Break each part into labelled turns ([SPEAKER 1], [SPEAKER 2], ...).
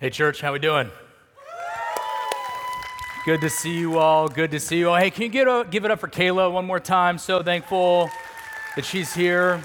[SPEAKER 1] Hey church, how we doing? Good to see you all. Good to see you all. Hey, can you give it up for Kayla one more time? So thankful that she's here.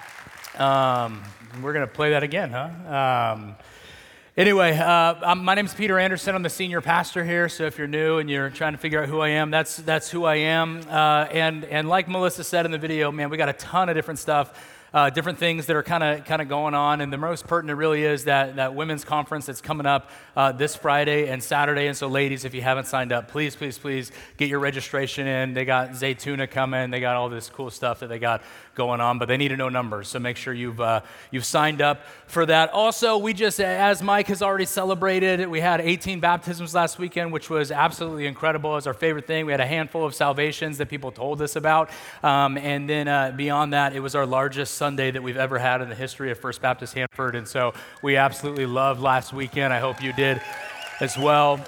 [SPEAKER 1] We're going to play that again, huh? Anyway, my name's Peter Anderson. I'm the senior pastor here. So if you're new and you're trying to figure out who I am, that's who I am. And like Melissa said in the video, man, we got a ton of different stuff. Different things that are kind of going on, and the most pertinent really is that women's conference that's coming up this Friday and Saturday. And so, ladies, if you haven't signed up, please get your registration in. They got Zaytuna coming. They got all this cool stuff that they got going on, but they need to know numbers. So make sure you've signed up for that. Also, we just, as Mike has already celebrated, we had 18 baptisms last weekend, which was absolutely incredible. It was our favorite thing. We had a handful of salvations that people told us about, and then beyond that, it was our largest Sunday that we've ever had in the history of First Baptist Hanford, and so we absolutely loved last weekend. I hope you did as well.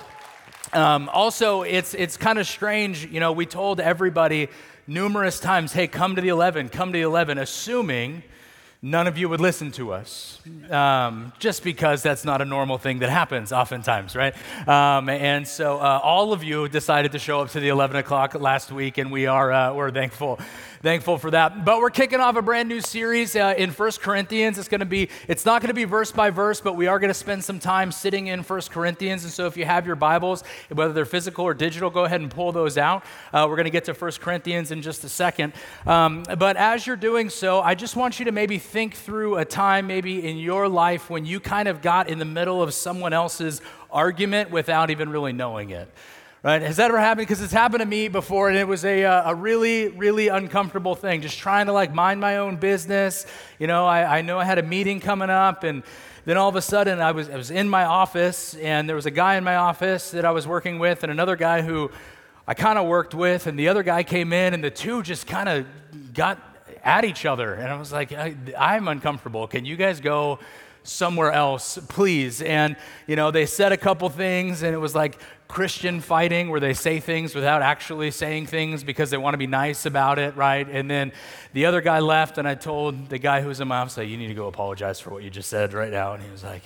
[SPEAKER 1] Also, it's kind of strange, you know, we told everybody numerous times, hey, come to the 11, assuming none of you would listen to us, just because that's not a normal thing that happens oftentimes, right? And so all of you decided to show up to the 11 o'clock last week, and we're thankful for that. But we're kicking off a brand new series in 1 Corinthians. It's not going to be verse by verse, but we are going to spend some time sitting in 1 Corinthians. And so if you have your Bibles, whether they're physical or digital, go ahead and pull those out. We're going to get to 1 Corinthians in just a second. But as you're doing so, I just want you to maybe think through a time maybe in your life when you kind of got in the middle of someone else's argument without even really knowing it. Right? Has that ever happened? Because it's happened to me before, and it was a really, really uncomfortable thing, just trying to mind my own business. You know, I know I had a meeting coming up, and then all of a sudden I was in my office, and there was a guy in my office that I was working with, and another guy who I kind of worked with, and the other guy came in, and the two just kind of got at each other, and I was like, I'm uncomfortable. Can you guys go somewhere else, please? And, you know, they said a couple things, and it was like Christian fighting where they say things without actually saying things because they want to be nice about it, right? And then the other guy left, and I told the guy who was in my office, you need to go apologize for what you just said right now. And he was like,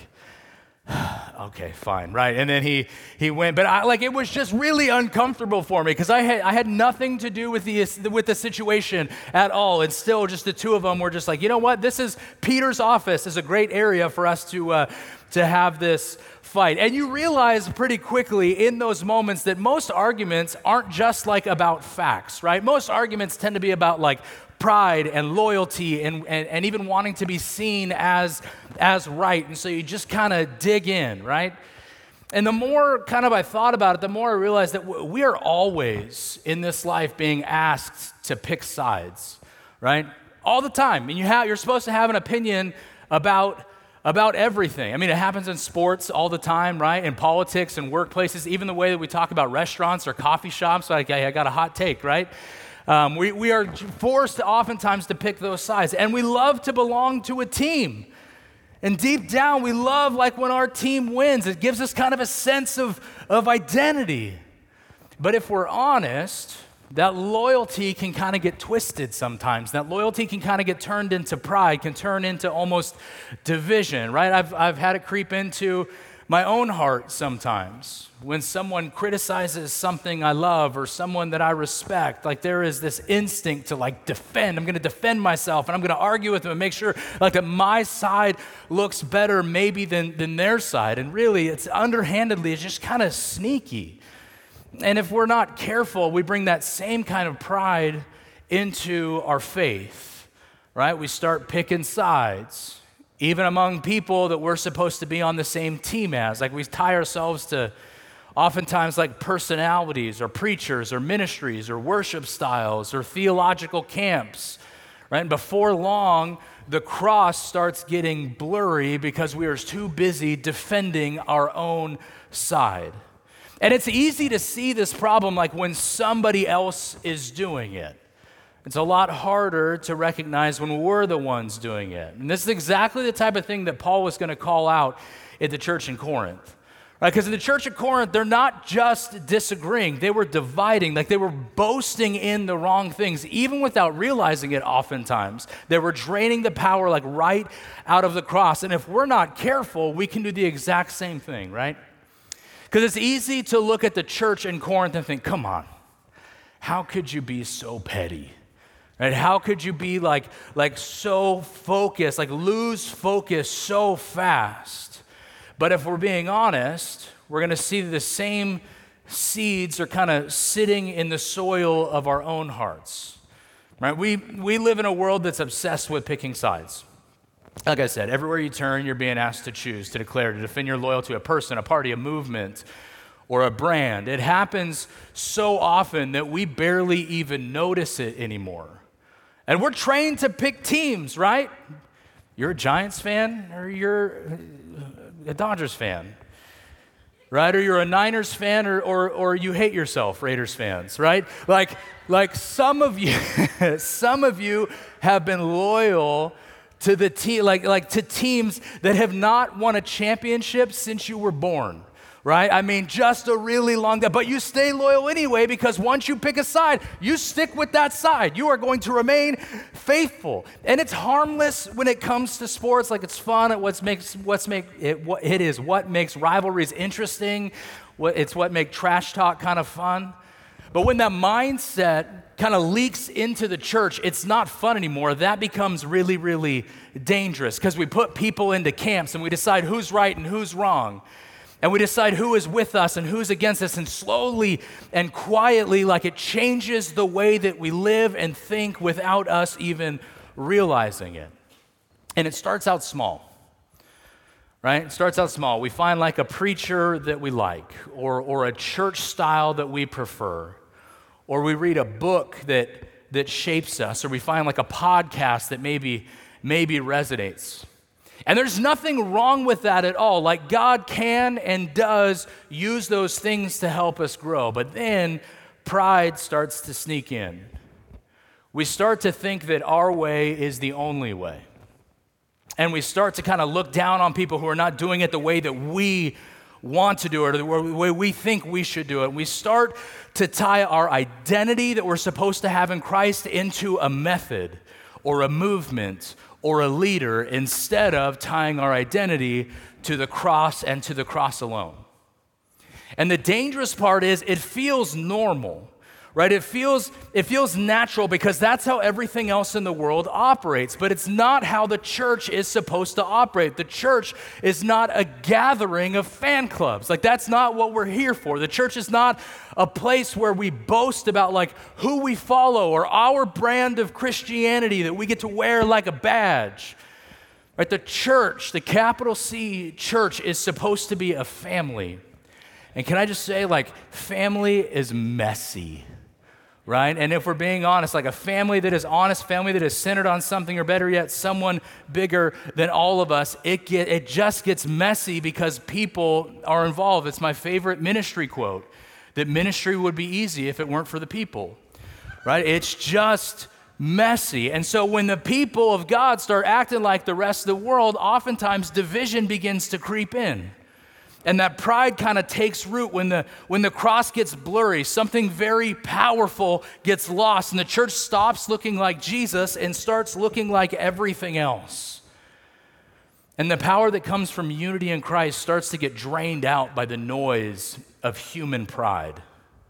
[SPEAKER 1] okay, fine, right? And then he went, but it was just really uncomfortable for me because I had nothing to do with the situation at all, and still just the two of them were just like, you know what? This is Peter's office. This is a great area for us to have this fight. And you realize pretty quickly in those moments that most arguments aren't just about facts, right? Most arguments tend to be about pride and loyalty and even wanting to be seen as right. And so you just kind of dig in, right? And the more I thought about it, the more I realized that we are always in this life being asked to pick sides, right? All the time. And you're supposed to have an opinion about everything. I mean, it happens in sports all the time, right? In politics and workplaces, even the way that we talk about restaurants or coffee shops, I got a hot take, right? We are forced oftentimes to pick those sides, and we love to belong to a team. And deep down, we love when our team wins. It gives us kind of a sense of identity. But if we're honest, that loyalty can kind of get twisted sometimes. That loyalty can kind of get turned into pride, can turn into almost division, right? I've had it creep into my own heart sometimes. When someone criticizes something I love or someone that I respect, there is this instinct to defend. I'm going to defend myself, and I'm going to argue with them and make sure that my side looks better maybe than their side. And really, it's underhandedly, it's just kind of sneaky. And if we're not careful, we bring that same kind of pride into our faith, right? We start picking sides, even among people that we're supposed to be on the same team as. We tie ourselves to oftentimes personalities or preachers or ministries or worship styles or theological camps, right? And before long, the cross starts getting blurry because we are too busy defending our own side. And it's easy to see this problem when somebody else is doing it. It's a lot harder to recognize when we're the ones doing it. And this is exactly the type of thing that Paul was going to call out at the church in Corinth, Right? Because in the church at Corinth, they're not just disagreeing, they were dividing, like they were boasting in the wrong things, even without realizing it oftentimes. They were draining the power like right out of the cross. And if we're not careful, we can do the exact same thing, right? Because it's easy to look at the church in Corinth and think, come on, how could you be so petty? Right? How could you be like so focused, like lose focus so fast? But if we're being honest, we're going to see the same seeds are kind of sitting in the soil of our own hearts. Right? We live in a world that's obsessed with picking sides. Like I said, everywhere you turn, you're being asked to choose, to declare, to defend your loyalty to a person, a party, a movement, or a brand. It happens so often that we barely even notice it anymore. And we're trained to pick teams, right? You're a Giants fan or you're a Dodgers fan, right? Or you're a Niners fan or you hate yourself, Raiders fans, right? Like some of you, some of you have been loyal to the team, like to teams that have not won a championship since you were born, right? I mean, just a really long time, but you stay loyal anyway because once you pick a side, you stick with that side. You are going to remain faithful. And it's harmless when it comes to sports, like it's fun. What makes rivalries interesting. It's what makes trash talk kind of fun. But when that mindset kind of leaks into the church, it's not fun anymore. That becomes really, really dangerous because we put people into camps and we decide who's right and who's wrong. And we decide who is with us and who's against us, and slowly and quietly, like it changes the way that we live and think without us even realizing it. And it starts out small, right? It starts out small. We find like a preacher that we like, or a church style that we prefer, or we read a book that shapes us, or we find like a podcast that maybe resonates. And there's nothing wrong with that at all. Like God can and does use those things to help us grow. But then pride starts to sneak in. We start to think that our way is the only way. And we start to kind of look down on people who are not doing it the way that we want to do it, or the way we think we should do it. We start to tie our identity that we're supposed to have in Christ into a method or a movement or a leader, instead of tying our identity to the cross and to the cross alone. And the dangerous part is it feels normal, right? It feels natural because that's how everything else in the world operates, but it's not how the church is supposed to operate. The church is not a gathering of fan clubs. Like that's not what we're here for. The church is not a place where we boast about like who we follow or our brand of Christianity that we get to wear like a badge. Right? The church, the capital C church, is supposed to be a family. And can I just say, like, family is messy. Right? And if we're being honest, like a family that is honest, family that is centered on something, or better yet, someone bigger than all of us, it just gets messy because people are involved. It's my favorite ministry quote, that ministry would be easy if it weren't for the people, right? It's just messy. And so when the people of God start acting like the rest of the world, oftentimes division begins to creep in. And that pride kind of takes root when the cross gets blurry. Something very powerful gets lost, and the church stops looking like Jesus and starts looking like everything else. And the power that comes from unity in Christ starts to get drained out by the noise of human pride.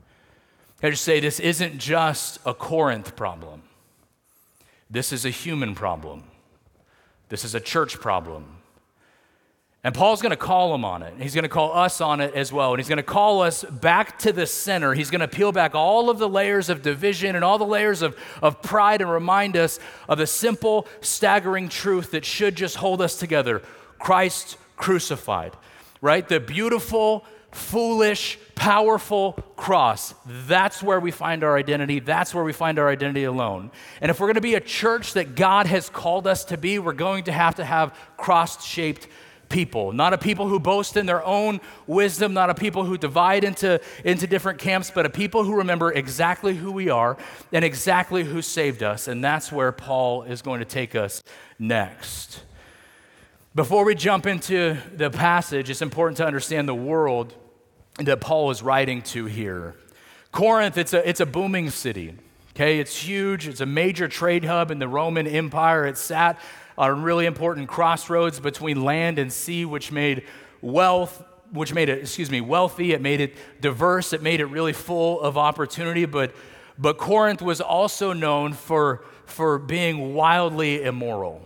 [SPEAKER 1] I just say this isn't just a Corinth problem. This is a human problem. This is a church problem. And Paul's going to call them on it. He's going to call us on it as well. And he's going to call us back to the center. He's going to peel back all of the layers of division and all the layers of pride and remind us of the simple, staggering truth that should just hold us together. Christ crucified, right? The beautiful, foolish, powerful cross. That's where we find our identity. That's where we find our identity alone. And if we're going to be a church that God has called us to be, we're going to have cross-shaped people, not a people who boast in their own wisdom, not a people who divide into different camps, but a people who remember exactly who we are and exactly who saved us. And that's where Paul is going to take us next. Before we jump into the passage, it's important to understand the world that Paul is writing to here. Corinth, it's a booming city. Okay, it's huge. It's a major trade hub in the Roman Empire. It sat on a really important crossroads between land and sea, which made it wealthy. It made it diverse. It made it really full of opportunity. But Corinth was also known for being wildly immoral.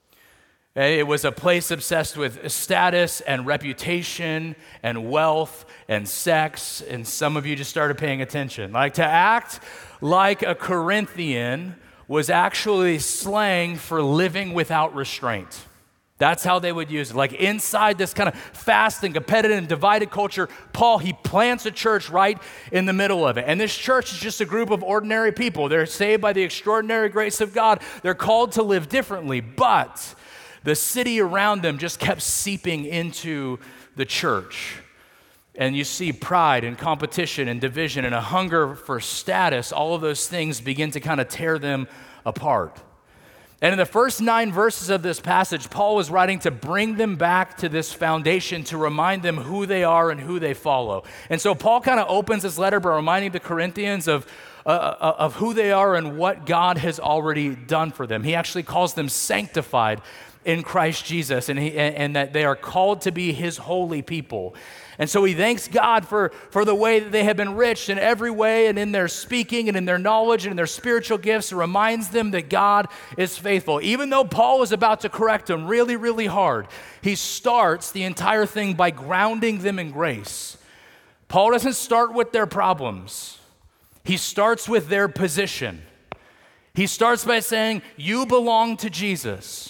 [SPEAKER 1] It was a place obsessed with status and reputation and wealth and sex, and some of you just started paying attention. Like, to act like a Corinthian was actually slang for living without restraint. That's how they would use it. Like, inside this kind of fast and competitive and divided culture, Paul, he plants a church right in the middle of it. And this church is just a group of ordinary people. They're saved by the extraordinary grace of God. They're called to live differently, but the city around them just kept seeping into the church. And you see pride and competition and division and a hunger for status. All of those things begin to kind of tear them apart. And in the first 9 verses of this passage, Paul was writing to bring them back to this foundation, to remind them who they are and who they follow. And so Paul kind of opens his letter by reminding the Corinthians of who they are and what God has already done for them. He actually calls them sanctified in Christ Jesus, and that they are called to be his holy people. And so he thanks God for the way that they have been rich in every way, and in their speaking and in their knowledge and in their spiritual gifts. It reminds them that God is faithful. Even though Paul is about to correct them really, really hard, he starts the entire thing by grounding them in grace. Paul doesn't start with their problems. He starts with their position. He starts by saying, you belong to Jesus.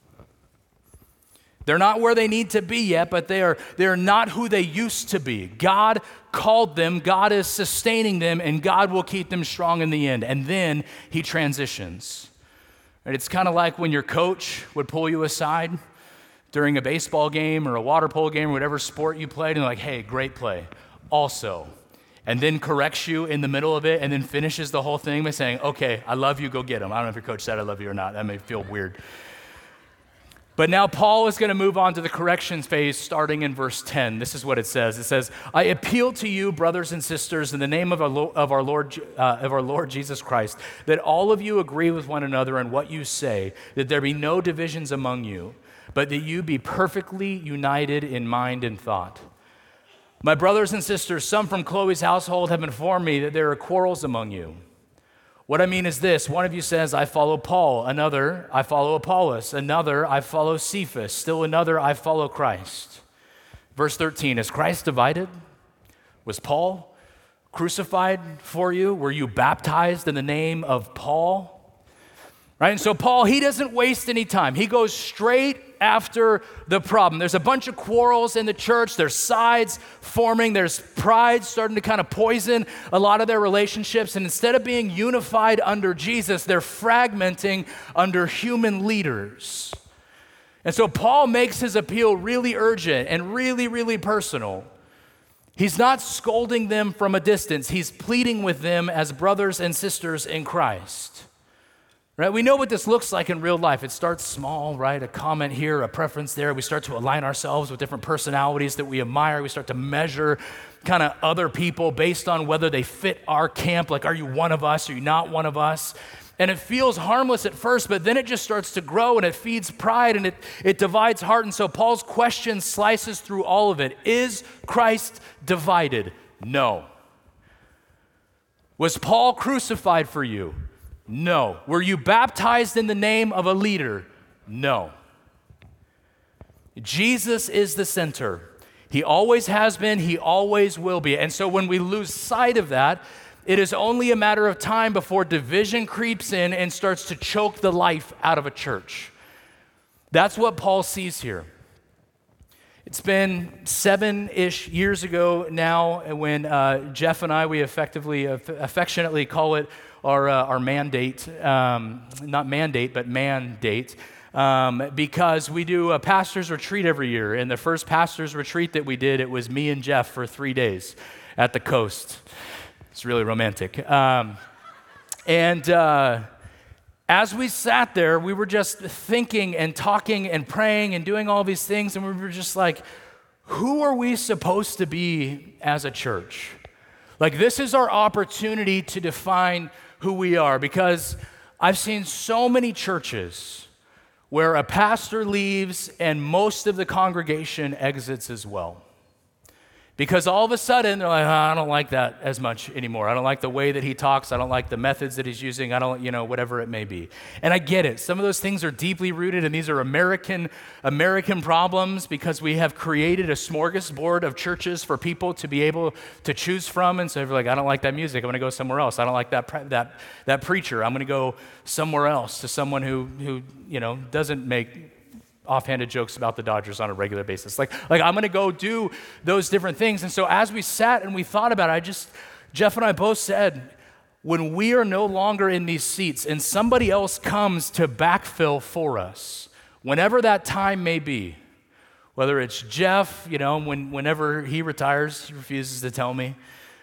[SPEAKER 1] They're not where they need to be yet, but they are not who they used to be. God called them, God is sustaining them, and God will keep them strong in the end. And then he transitions. And it's kind of like when your coach would pull you aside during a baseball game or a water polo game or whatever sport you played, and like, hey, great play. Also, and then corrects you in the middle of it and then finishes the whole thing by saying, okay, I love you, go get him. I don't know if your coach said I love you or not. That may feel weird. But now Paul is going to move on to the corrections phase starting in verse 10. This is what it says. It says, I appeal to you, brothers and sisters, in the name of our Lord Jesus Christ, that all of you agree with one another in what you say, that there be no divisions among you, but that you be perfectly united in mind and thought. My brothers and sisters, some from Chloe's household have informed me that there are quarrels among you. What I mean is this: one of you says, I follow Paul. Another, I follow Apollos. Another, I follow Cephas. Still another, I follow Christ. Verse 13, is Christ divided? Was Paul crucified for you? Were you baptized in the name of Paul? Right, and so Paul, he doesn't waste any time. He goes straight after the problem. There's a bunch of quarrels in the church. There's sides forming. There's pride starting to kind of poison a lot of their relationships. And instead of being unified under Jesus, they're fragmenting under human leaders. And so Paul makes his appeal really urgent and really, really personal. He's not scolding them from a distance. He's pleading with them as brothers and sisters in Christ. Right? We know what this looks like in real life. It starts small, right? A comment here, a preference there. We start to align ourselves with different personalities that we admire. We start to measure kind of other people based on whether they fit our camp. Like, are you one of us? Are you not one of us? And it feels harmless at first, but then it just starts to grow and it feeds pride and it divides heart. And so Paul's question slices through all of it. Is Christ divided? No. Was Paul crucified for you? No. Were you baptized in the name of a leader? No. Jesus is the center. He always has been, he always will be. And so when we lose sight of that, it is only a matter of time before division creeps in and starts to choke the life out of a church. That's what Paul sees here. It's been 7-ish years ago now when Jeff and I, we affectionately call it our mandate, not mandate, but mandate, because we do a pastor's retreat every year. And the first pastor's retreat that we did, it was me and Jeff for 3 days at the coast. It's really romantic. And as we sat there, we were just thinking and talking and praying and doing all these things, and we were just like, who are we supposed to be as a church? Like, this is our opportunity to define who we are, because I've seen so many churches where a pastor leaves and most of the congregation exits as well. Because all of a sudden, they're like, oh, I don't like that as much anymore. I don't like the way that he talks. I don't like the methods that he's using. I don't, whatever it may be. And I get it. Some of those things are deeply rooted, and these are American problems, because we have created a smorgasbord of churches for people to be able to choose from. And so if you're like, I don't like that music, I'm going to go somewhere else. I don't like that preacher. I'm going to go somewhere else, to someone who doesn't make offhanded jokes about the Dodgers on a regular basis. Like I'm going to go do those different things. And so as we sat and we thought about it, Jeff and I both said, when we are no longer in these seats and somebody else comes to backfill for us, whenever that time may be, whether it's Jeff, whenever he retires, he refuses to tell me,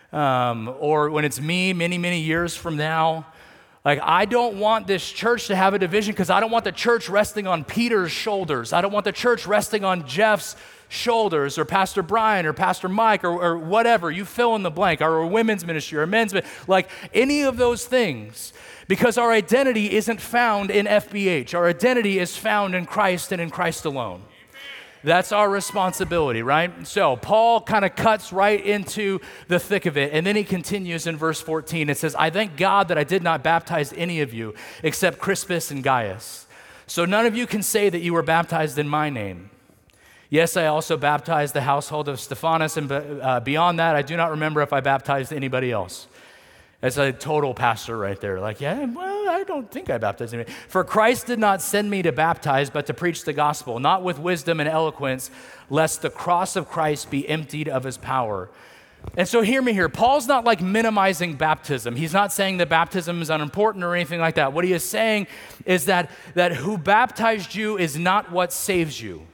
[SPEAKER 1] or when it's me many, many years from now, like, I don't want this church to have a division, because I don't want the church resting on Peter's shoulders. I don't want the church resting on Jeff's shoulders, or Pastor Brian, or Pastor Mike, or whatever. You fill in the blank, or women's ministry, or men's ministry, like any of those things. Because our identity isn't found in FBH. Our identity is found in Christ and in Christ alone. That's our responsibility, right? So Paul kind of cuts right into the thick of it, and then he continues in verse 14. It says, I thank God that I did not baptize any of you except Crispus and Gaius. So none of you can say that you were baptized in my name. Yes, I also baptized the household of Stephanas, and beyond that, I do not remember if I baptized anybody else. That's a total pastor right there. Like, yeah, well, I don't think I baptized anybody. For Christ did not send me to baptize, but to preach the gospel, not with wisdom and eloquence, lest the cross of Christ be emptied of his power. And so hear me here. Paul's not like minimizing baptism. He's not saying that baptism is unimportant or anything like that. What he is saying is that who baptized you is not what saves you.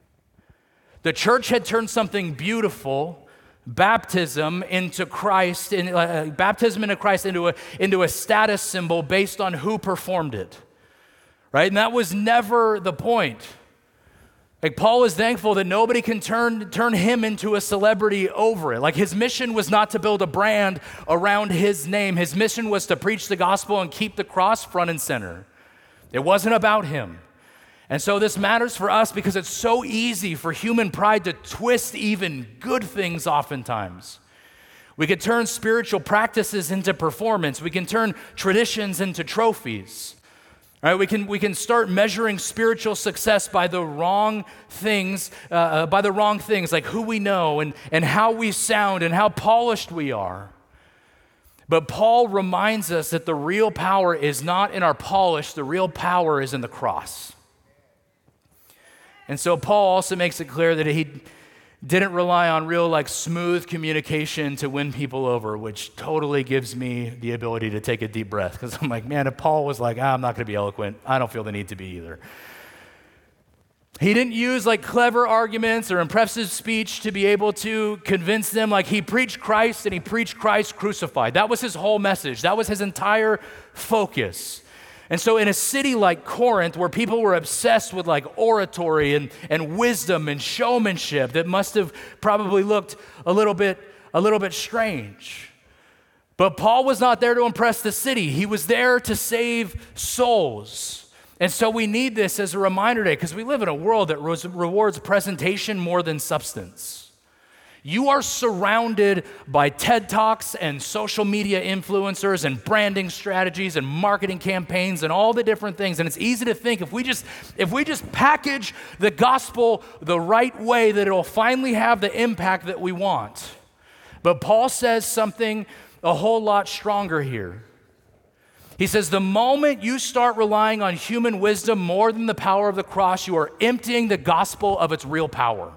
[SPEAKER 1] The church had turned something beautiful, baptism into Christ, baptism into Christ into a status symbol based on who performed it, right? And that was never the point. Like, Paul is thankful that nobody can turn him into a celebrity over it. Like, his mission was not to build a brand around his name. His mission was to preach the gospel and keep the cross front and center. It wasn't about him. And so this matters for us because it's so easy for human pride to twist even good things oftentimes. We could turn spiritual practices into performance. We can turn traditions into trophies. Right? We can start measuring spiritual success by the wrong things, like who we know and how we sound and how polished we are. But Paul reminds us that the real power is not in our polish, the real power is in the cross. And so Paul also makes it clear that he didn't rely on real smooth communication to win people over, which totally gives me the ability to take a deep breath, because I'm like, man, if Paul was like, I'm not going to be eloquent, I don't feel the need to be either. He didn't use clever arguments or impressive speech to be able to convince them. He preached Christ, and he preached Christ crucified. That was his whole message. That was his entire focus. And so in a city like Corinth, where people were obsessed with oratory and wisdom and showmanship, that must have probably looked a little bit strange. But Paul was not there to impress the city. He was there to save souls. And so we need this as a reminder today, because we live in a world that rewards presentation more than substance. You are surrounded by TED Talks and social media influencers and branding strategies and marketing campaigns and all the different things. And it's easy to think if we just package the gospel the right way, that it'll finally have the impact that we want. But Paul says something a whole lot stronger here. He says, the moment you start relying on human wisdom more than the power of the cross, you are emptying the gospel of its real power.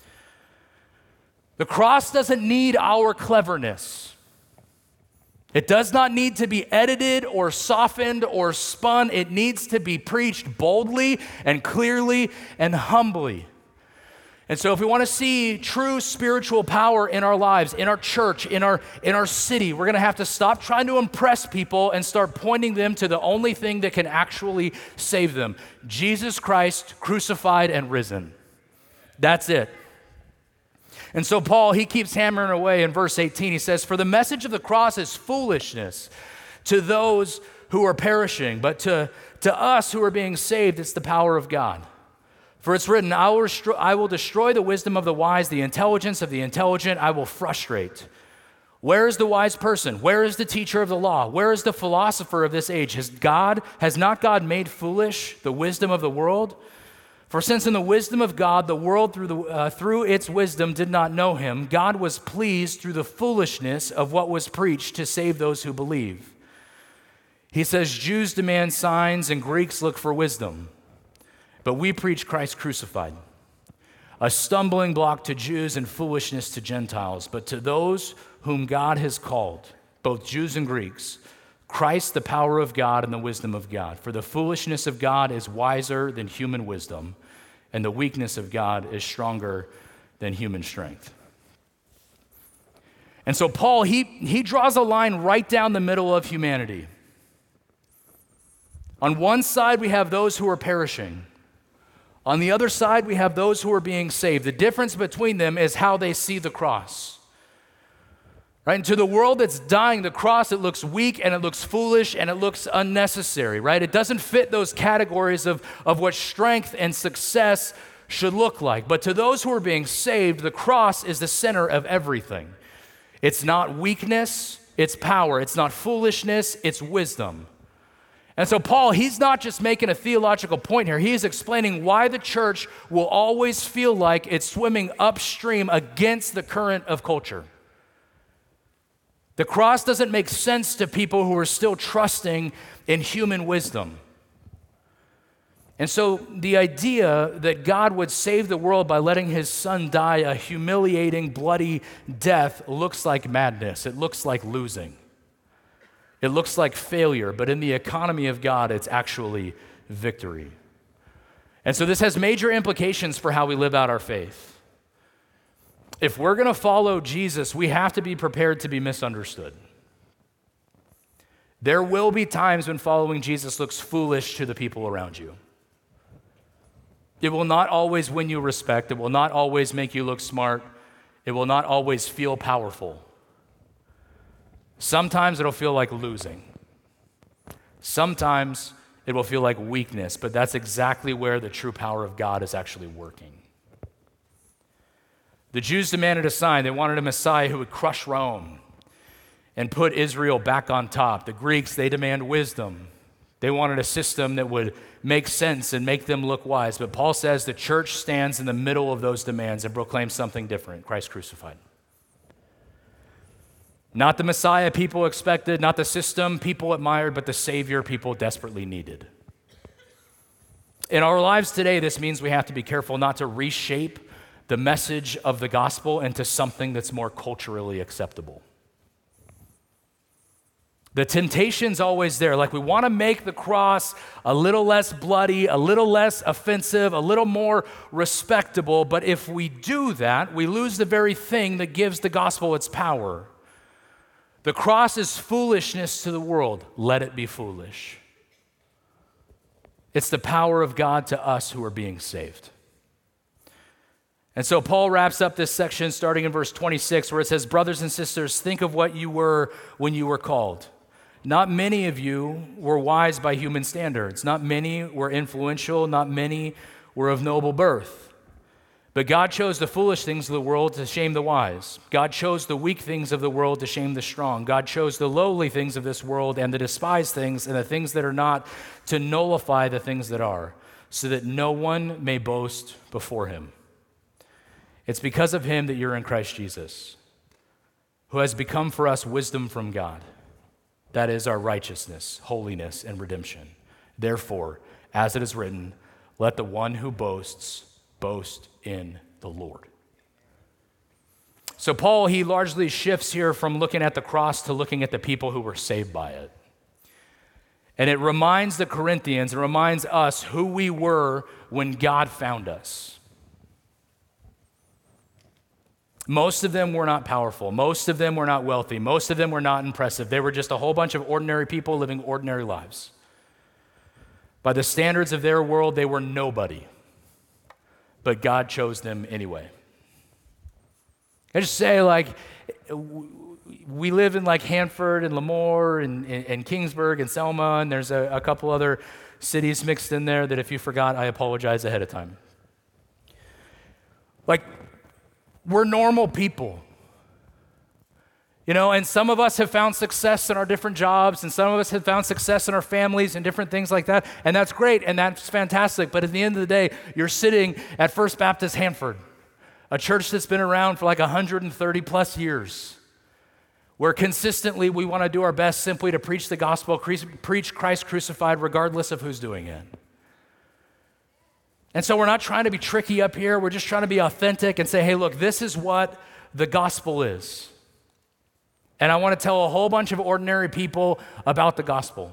[SPEAKER 1] The cross doesn't need our cleverness. It does not need to be edited or softened or spun. It needs to be preached boldly and clearly and humbly. And so if we want to see true spiritual power in our lives, in our church, in our city, we're going to have to stop trying to impress people and start pointing them to the only thing that can actually save them: Jesus Christ crucified and risen. That's it. And so Paul, he keeps hammering away in verse 18. He says, "For the message of the cross is foolishness to those who are perishing, but to us who are being saved, it's the power of God. For it's written, I will destroy the wisdom of the wise, the intelligence of the intelligent I will frustrate. Where is the wise person? Where is the teacher of the law? Where is the philosopher of this age? Has not God made foolish the wisdom of the world? For since in the wisdom of God, the world through its wisdom did not know him, God was pleased through the foolishness of what was preached to save those who believe. He says, Jews demand signs and Greeks look for wisdom. But we preach Christ crucified, a stumbling block to Jews and foolishness to Gentiles. But to those whom God has called, both Jews and Greeks, Christ the power of God and the wisdom of God. For the foolishness of God is wiser than human wisdom, and the weakness of God is stronger than human strength." And so Paul, he draws a line right down the middle of humanity. On one side, we have those who are perishing. On the other side, we have those who are being saved. The difference between them is how they see the cross. Right? And to the world that's dying, the cross, it looks weak and it looks foolish and it looks unnecessary, right? It doesn't fit those categories of what strength and success should look like. But to those who are being saved, the cross is the center of everything. It's not weakness, it's power. It's not foolishness, it's wisdom. And so Paul, he's not just making a theological point here. He is explaining why the church will always feel like it's swimming upstream against the current of culture. The cross doesn't make sense to people who are still trusting in human wisdom. And so the idea that God would save the world by letting his son die a humiliating, bloody death looks like madness. It looks like losing. It looks like failure, but in the economy of God, it's actually victory. And so this has major implications for how we live out our faith. If we're going to follow Jesus, we have to be prepared to be misunderstood. There will be times when following Jesus looks foolish to the people around you. It will not always win you respect. It will not always make you look smart. It will not always feel powerful. Sometimes it'll feel like losing. Sometimes it will feel like weakness, but that's exactly where the true power of God is actually working. The Jews demanded a sign. They wanted a Messiah who would crush Rome and put Israel back on top. The Greeks, they demand wisdom. They wanted a system that would make sense and make them look wise. But Paul says the church stands in the middle of those demands and proclaims something different: Christ crucified. Not the Messiah people expected, not the system people admired, but the Savior people desperately needed. In our lives today, this means we have to be careful not to reshape the message of the gospel into something that's more culturally acceptable. The temptation's always there. Like, we want to make the cross a little less bloody, a little less offensive, a little more respectable. But if we do that, we lose the very thing that gives the gospel its power. The cross is foolishness to the world. Let it be foolish. It's the power of God to us who are being saved. And so Paul wraps up this section starting in verse 26, where it says, "Brothers and sisters, think of what you were when you were called. Not many of you were wise by human standards. Not many were influential. Not many were of noble birth. But God chose the foolish things of the world to shame the wise. God chose the weak things of the world to shame the strong. God chose the lowly things of this world and the despised things and the things that are not to nullify the things that are, so that no one may boast before him. It's because of him that you're in Christ Jesus, who has become for us wisdom from God. That is our righteousness, holiness, and redemption. Therefore, as it is written, let the one who boasts boast in the Lord." So Paul, he largely shifts here from looking at the cross to looking at the people who were saved by it. And it reminds the Corinthians, it reminds us who we were when God found us. Most of them were not powerful. Most of them were not wealthy. Most of them were not impressive. They were just a whole bunch of ordinary people living ordinary lives. By the standards of their world, they were nobody. But God chose them anyway. I just say, like, we live in like Hanford and Lemoore and Kingsburg and Selma, and there's a couple other cities mixed in there that if you forgot, I apologize ahead of time. Like, we're normal people. And some of us have found success in our different jobs, and some of us have found success in our families and different things like that, and that's great, and that's fantastic, but at the end of the day, you're sitting at First Baptist Hanford, a church that's been around for like 130 plus years, where consistently we want to do our best simply to preach the gospel, preach Christ crucified, regardless of who's doing it. And so we're not trying to be tricky up here. We're just trying to be authentic and say, hey, look, this is what the gospel is. And I want to tell a whole bunch of ordinary people about the gospel.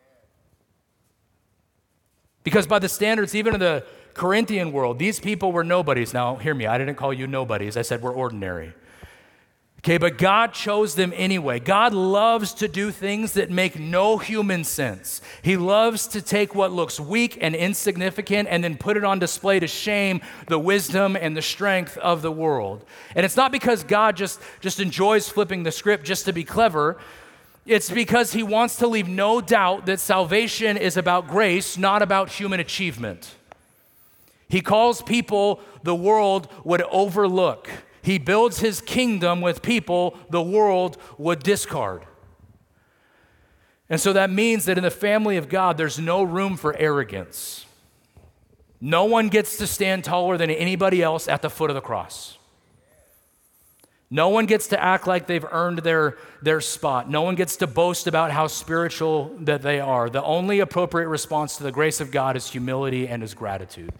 [SPEAKER 1] Because by the standards, even of the Corinthian world, these people were nobodies. Now, hear me, I didn't call you nobodies. I said we're ordinary. Okay, but God chose them anyway. God loves to do things that make no human sense. He loves to take what looks weak and insignificant and then put it on display to shame the wisdom and the strength of the world. And it's not because God just enjoys flipping the script just to be clever. It's because he wants to leave no doubt that salvation is about grace, not about human achievement. He calls people the world would overlook. He builds his kingdom with people the world would discard. And so that means that in the family of God, there's no room for arrogance. No one gets to stand taller than anybody else at the foot of the cross. No one gets to act like they've earned their spot. No one gets to boast about how spiritual that they are. The only appropriate response to the grace of God is humility and is gratitude.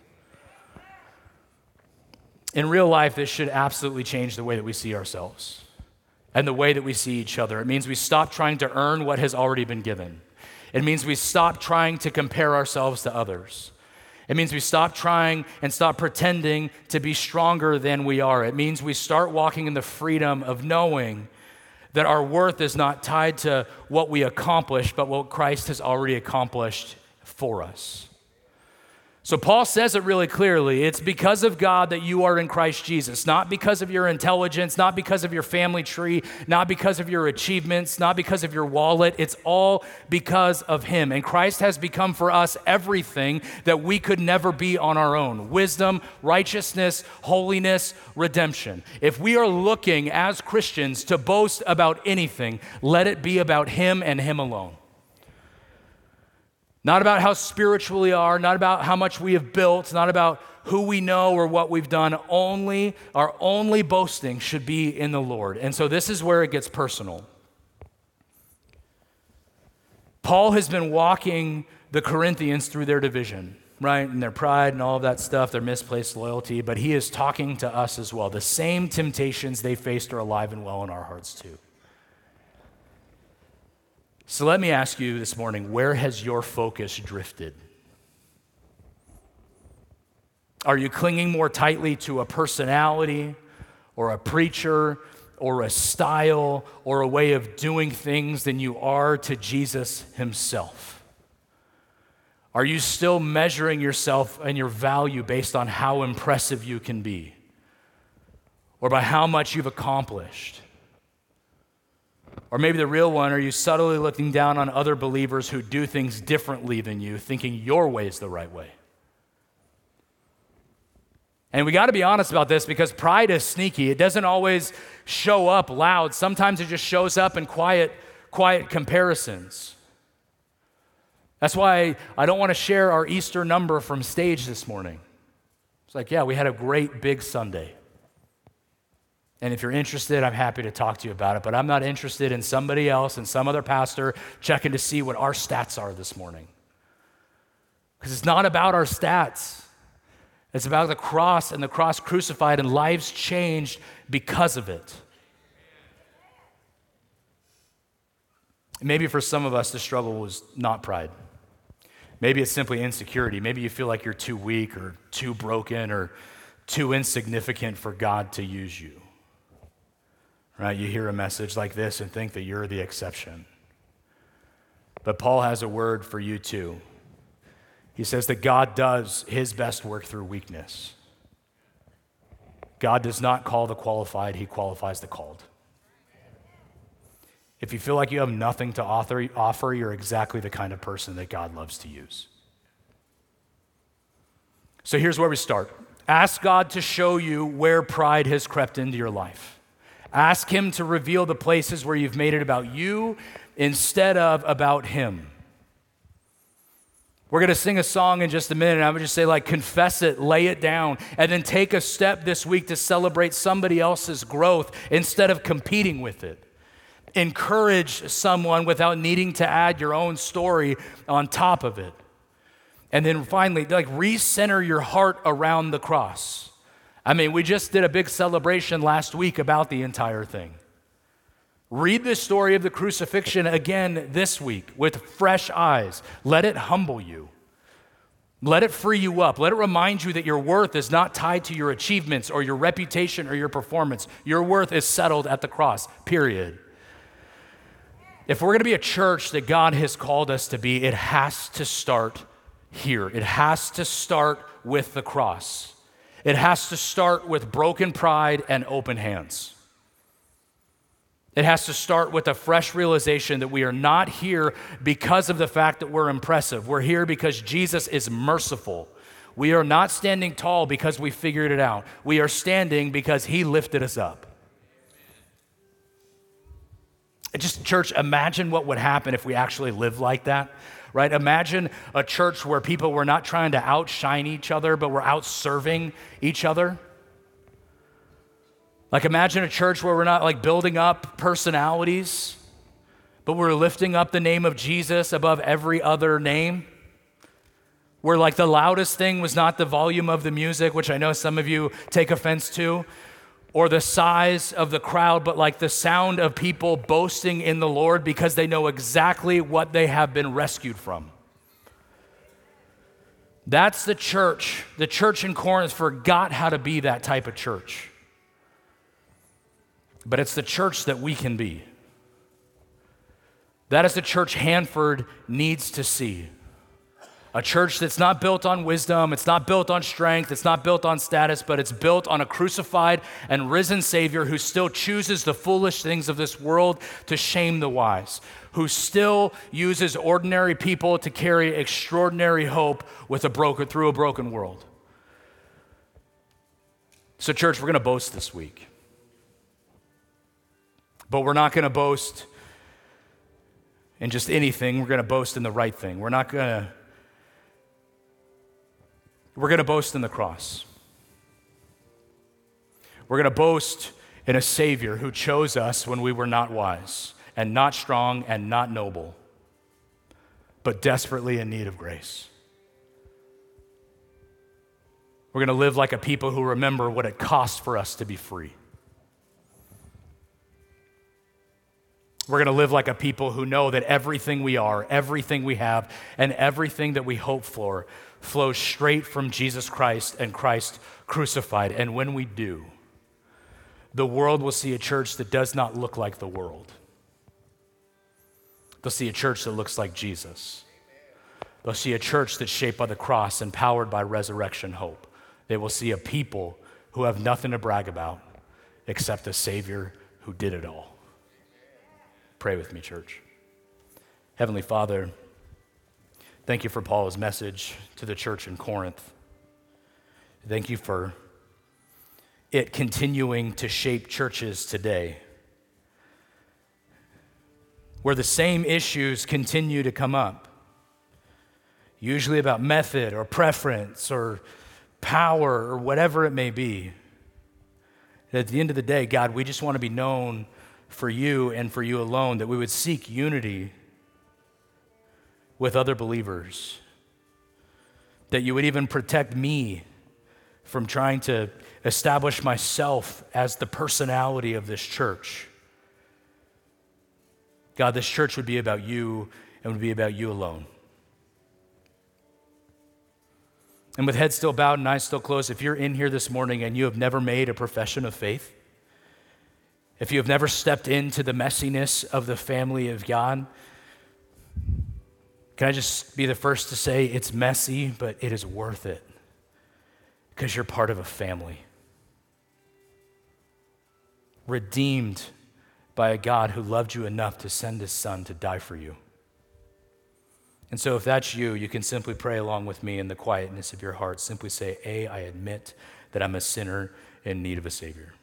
[SPEAKER 1] In real life, this should absolutely change the way that we see ourselves and the way that we see each other. It means we stop trying to earn what has already been given. It means we stop trying to compare ourselves to others. It means we stop trying and stop pretending to be stronger than we are. It means we start walking in the freedom of knowing that our worth is not tied to what we accomplish, but what Christ has already accomplished for us. So Paul says it really clearly. It's because of God that you are in Christ Jesus, not because of your intelligence, not because of your family tree, not because of your achievements, not because of your wallet. It's all because of him. And Christ has become for us everything that we could never be on our own: wisdom, righteousness, holiness, redemption. If we are looking as Christians to boast about anything, let it be about him and him alone. Not about how spiritual we are, not about how much we have built, not about who we know or what we've done. Our only boasting should be in the Lord. And so this is where it gets personal. Paul has been walking the Corinthians through their division, right? And their pride and all of that stuff, their misplaced loyalty, but he is talking to us as well. The same temptations they faced are alive and well in our hearts too. So let me ask you this morning, where has your focus drifted? Are you clinging more tightly to a personality or a preacher or a style or a way of doing things than you are to Jesus himself? Are you still measuring yourself and your value based on how impressive you can be or by how much you've accomplished? Or maybe the real one, are you subtly looking down on other believers who do things differently than you, thinking your way is the right way? And we got to be honest about this because pride is sneaky. It doesn't always show up loud. Sometimes it just shows up in quiet comparisons. That's why I don't want to share our Easter number from stage this morning. It's like, yeah, we had a great big Sunday. And if you're interested, I'm happy to talk to you about it. But I'm not interested in somebody else and some other pastor checking to see what our stats are this morning. Because it's not about our stats. It's about the cross and the cross crucified and lives changed because of it. Maybe for some of us, the struggle was not pride. Maybe it's simply insecurity. Maybe you feel like you're too weak or too broken or too insignificant for God to use you. right? You hear a message like this and think that you're the exception. But Paul has a word for you too. He says that God does his best work through weakness. God does not call the qualified, he qualifies the called. If you feel like you have nothing to offer, you're exactly the kind of person that God loves to use. So here's where we start. Ask God to show you where pride has crept into your life. Ask him to reveal the places where you've made it about you instead of about him. We're going to sing a song in just a minute, and I would just say, confess it, lay it down, and then take a step this week to celebrate somebody else's growth instead of competing with it. Encourage someone without needing to add your own story on top of it. And then finally, recenter your heart around the cross. I mean, we just did a big celebration last week about the entire thing. Read the story of the crucifixion again this week with fresh eyes. Let it humble you. Let it free you up. Let it remind you that your worth is not tied to your achievements or your reputation or your performance. Your worth is settled at the cross, period. If we're going to be a church that God has called us to be, it has to start here. It has to start with the cross. It has to start with broken pride and open hands. It has to start with a fresh realization that we are not here because of the fact that we're impressive. We're here because Jesus is merciful. We are not standing tall because we figured it out. We are standing because he lifted us up. Just, church, imagine what would happen if we actually lived like that, right? Imagine a church where people were not trying to outshine each other, but were out serving each other. Imagine a church where we're not building up personalities, but we're lifting up the name of Jesus above every other name. Where the loudest thing was not the volume of the music, which I know some of you take offense to, or the size of the crowd, but the sound of people boasting in the Lord because they know exactly what they have been rescued from. That's the church. The church in Corinth forgot how to be that type of church. But it's the church that we can be. That is the church Hanford needs to see. A church that's not built on wisdom, it's not built on strength, it's not built on status, but it's built on a crucified and risen Savior who still chooses the foolish things of this world to shame the wise, who still uses ordinary people to carry extraordinary hope through a broken world. So church, we're going to boast this week. But we're not going to boast in just anything. We're going to boast in the right thing. We're going to boast in the cross. We're going to boast in a Savior who chose us when we were not wise and not strong and not noble, but desperately in need of grace. We're going to live like a people who remember what it cost for us to be free. We're going to live like a people who know that everything we are, everything we have, and everything that we hope for flows straight from Jesus Christ and Christ crucified. And when we do, the world will see a church that does not look like the world. They'll see a church that looks like Jesus. They'll see a church that's shaped by the cross and powered by resurrection hope. They will see a people who have nothing to brag about except a Savior who did it all. Pray with me, church. Heavenly Father, thank you for Paul's message to the church in Corinth. Thank you for it continuing to shape churches today, where the same issues continue to come up, usually about method or preference or power or whatever it may be. At the end of the day, God, we just want to be known for you and for you alone, that we would seek unity with other believers, that you would even protect me from trying to establish myself as the personality of this church. God, this church would be about you and would be about you alone. And with head still bowed and eyes still closed, if you're in here this morning and you have never made a profession of faith, If you have never stepped into the messiness of the family of God, can I just be the first to say it's messy, but it is worth it because you're part of a family. Redeemed by a God who loved you enough to send his son to die for you. And so if that's you, you can simply pray along with me in the quietness of your heart. Simply say, I admit that I'm a sinner in need of a Savior.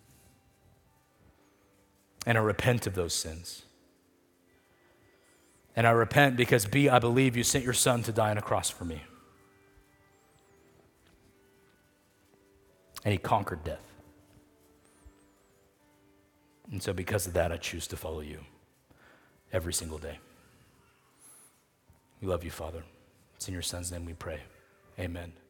[SPEAKER 1] And I repent of those sins. And I repent because B, I believe you sent your son to die on a cross for me. And he conquered death. And so because of that, I choose to follow you every single day. We love you, Father. It's in your son's name we pray. Amen.